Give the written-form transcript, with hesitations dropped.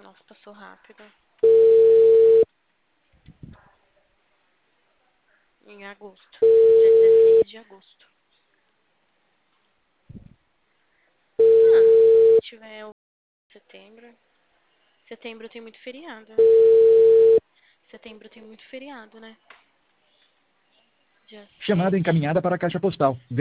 Nossa, passou rápido. Em agosto. Dia 16 de agosto. Se tiver setembro. Setembro tem muito feriado. Setembro tem muito feriado, né? Dia Chamada 6. encaminhada para a caixa postal.